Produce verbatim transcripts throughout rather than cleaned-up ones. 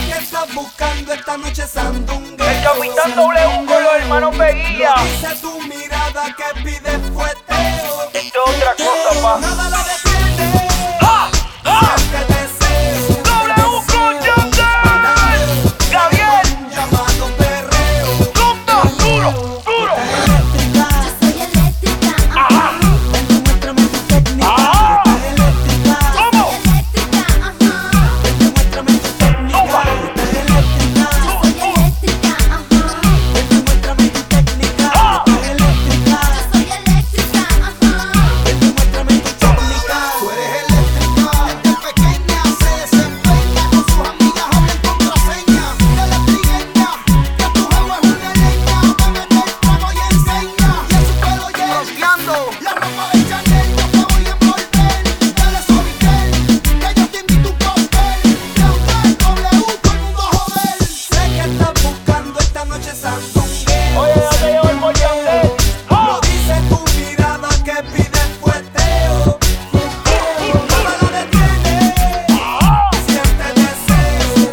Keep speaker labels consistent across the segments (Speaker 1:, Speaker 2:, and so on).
Speaker 1: que estás buscando esta noche sandungue.
Speaker 2: El capitán W con los hermanos Veguilla.
Speaker 1: Lo dice tu mirada que pide fueteo.
Speaker 2: Esto es otra cosa, pa.
Speaker 1: Nada lo detiene.
Speaker 2: ¡Ja! ¡Ja!
Speaker 1: Siente deseo.
Speaker 2: W con Yandel. Gabriel.
Speaker 1: Llamado perreo.
Speaker 2: ¡Tumba! ¡Duro! ¡Duro!
Speaker 1: Eléctrica.
Speaker 3: Yo soy eléctrica,
Speaker 2: ¡Ajá!
Speaker 1: Demuéstrame tu técnica.
Speaker 2: ¡Ah!
Speaker 1: Estás eléctrica.
Speaker 2: ¿Cómo?
Speaker 3: eléctrica, ajá.
Speaker 1: Demuéstrame tu técnica.
Speaker 2: Tumba.
Speaker 1: Estás eléctrica.
Speaker 3: Soy eléctrica, ajá.
Speaker 1: Demuéstrame tu técnica.
Speaker 2: ¡Ah!
Speaker 1: Estás eléctrica.
Speaker 3: Soy eléctrica, ajá.
Speaker 1: Demuéstrame tu técnica. Tú eres eléctrica. Desde pequeña se desempeña. Con sus amigas hablan contraseña. De la trigueña. Que tu juego es una leña. Me mete el trago y enseña. Y en su pelo lleno. La ropa de Chanel. Yo te voy a envolver. Dale suavitel. Que yo te invito un cóctel. Yandel, W, todo el mundo joder. Sé que estás buscando esta noche sandungueo.
Speaker 2: Oye, ya te llevo el por Yandel. ¡Ja!
Speaker 1: Lo dice tu mirada que pide fueteo. Nada lo detiene. Siente deseo.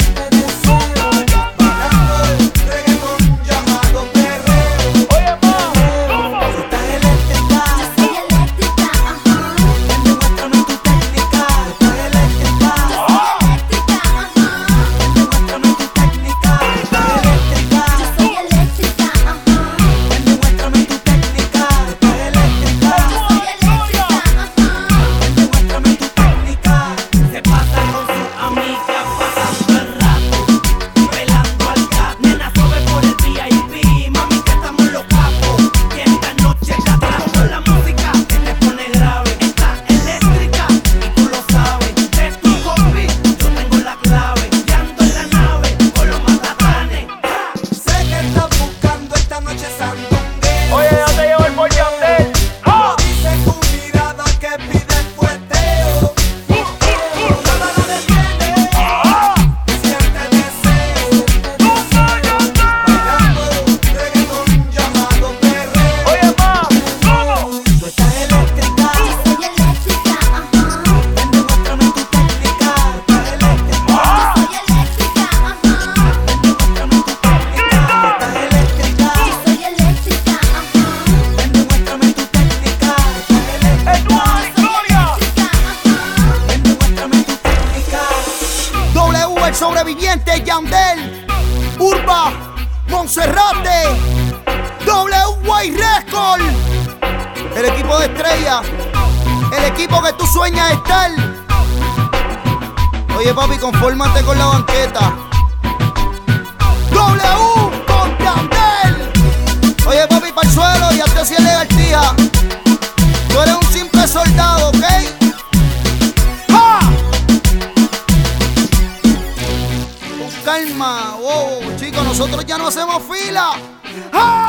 Speaker 1: Bailando el reggaetón llamado perreo.
Speaker 2: Oye, ma. ¿Cómo?
Speaker 1: Estás eléctrica.
Speaker 3: Soy eléctrica, ajá.
Speaker 1: Demuéstrame tu técnica. Estás eléctrica.
Speaker 3: Eléctrica, ajá.
Speaker 1: Demuéstrame tu técnica. Estás eléctrica.
Speaker 3: Soy eléctrica, ajá.
Speaker 1: Demuéstrame tu técnica. Estás eléctrica.
Speaker 3: Soy eléctrica, ajá.
Speaker 1: Demuéstrame tu técnica. Se pasa con sus amigas pasando el rato, velando al gato. Nena, sube por el V I P, mami, que estamos los capos. Y esta noche ya trajo la música que te pone grave. Está eléctrica y tú lo sabes. De tu combi, yo tengo la clave. Y ando en la nave con los matatanes. Sé que estás buscando esta noche sandungueo.
Speaker 2: Oye, ya te llevo el por Yandel. ¡Ja!
Speaker 1: Lo dice tu mirada que pide fueteo. Nada lo detiene. Siente deseo.
Speaker 2: ¡Tumba, Yandel!
Speaker 1: Bailando reggaetón llamado perreo.
Speaker 2: Oye, ma. ¿Cómo?
Speaker 1: Tú estás eléctrica.
Speaker 3: Soy eléctrica, ajá.
Speaker 1: Demuéstrame tu técnica. Estás eléctrica.
Speaker 3: Soy eléctrica, ajá.
Speaker 1: Demuéstrame tu técnica. Estás eléctrica.
Speaker 3: Soy eléctrica, ajá.
Speaker 1: Demuéstrame tu técnica. Estás eléctrica.
Speaker 2: ¡Eduardo, Gloria!
Speaker 1: Demuéstrame tu técnica. W, el sobreviviente, Yandel, Urba, Monserrate, W Y Record, el equipo de estrella, el equipo que tú sueñas estar. Oye, papi, confórmate con la banqueta. W con Yandel. Oye, papi, pa'l suelo y hazte así elegar, tía. Tú eres un simple soldado, ¿ok? ¡Ja! Con calma, wow, chicos, nosotros ya no hacemos fila. ¡Ja!